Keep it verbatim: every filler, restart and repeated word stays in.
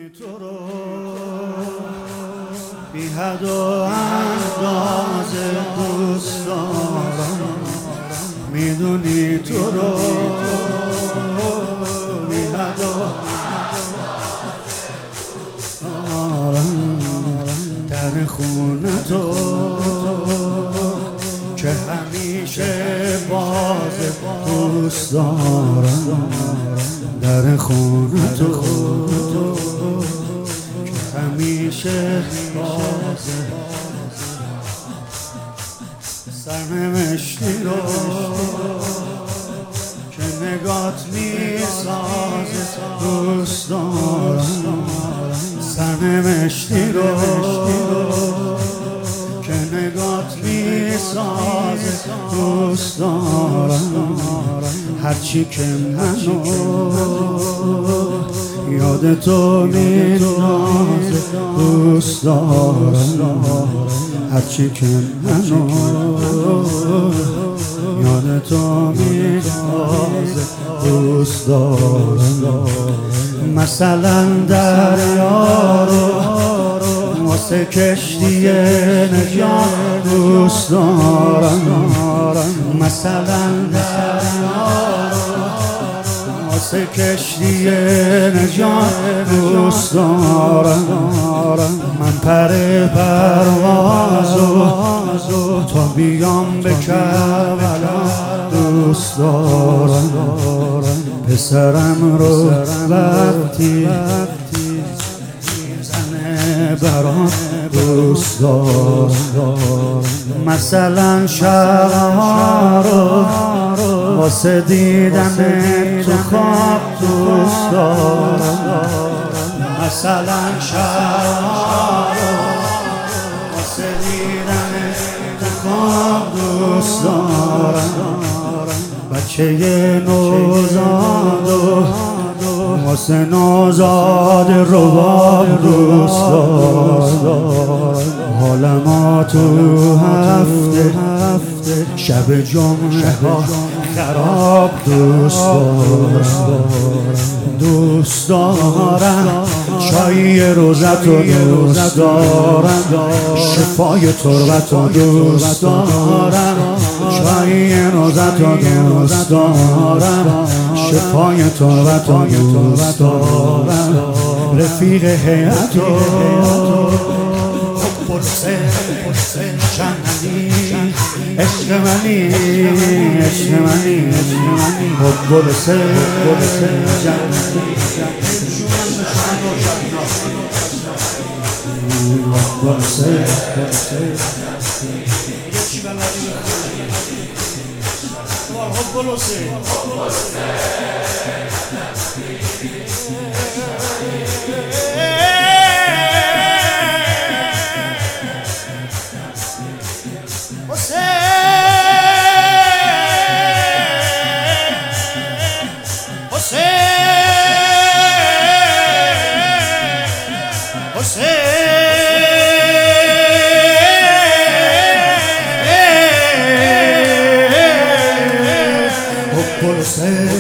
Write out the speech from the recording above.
تو رو بی حد و اندازه دوست دارم، میدونی تو رو بی حد و دارم. در خونه تو که همیشه باز دوست دارم، در خونه تو که همیشه باز سرنوشتی رو که نگات میسازه دوست دارم، سرنوشتی رو که نگات میسازه دوست دارم. هرچی که منو یاد تو میندازه دوست دارم، هرچی که منو یاد تو میندازه دوست دارم. مثلا دریا رو واسه کشتی نجات دوست دارم، مثلا دریا رو واسه کشتی نجات دوست دارم. من پر پروازو تا بیام به کربلا دوست دارم، پسرم رو وقتی میزنه برام دوست دارم. مثلا شبها رو واسه دیدن تو خواب دوست دارم، مثلا شبها رو واسه دیدن تو خواب دوست دارم. بچه نوزاد و واسه نوزاد رباب دوست دارم. حال ما تو هفته شب جمعه ها خراب دوست دارم، دوست دارم. چای روزت و دوست دارم، شفای تربت و دوست دارم، چای روزت و دوست دارم، شفای تربت و دوست دارم. رفیق حیات و پرسه جنتی عشق منی، عشق منی، پرسه جنتی پرسه Say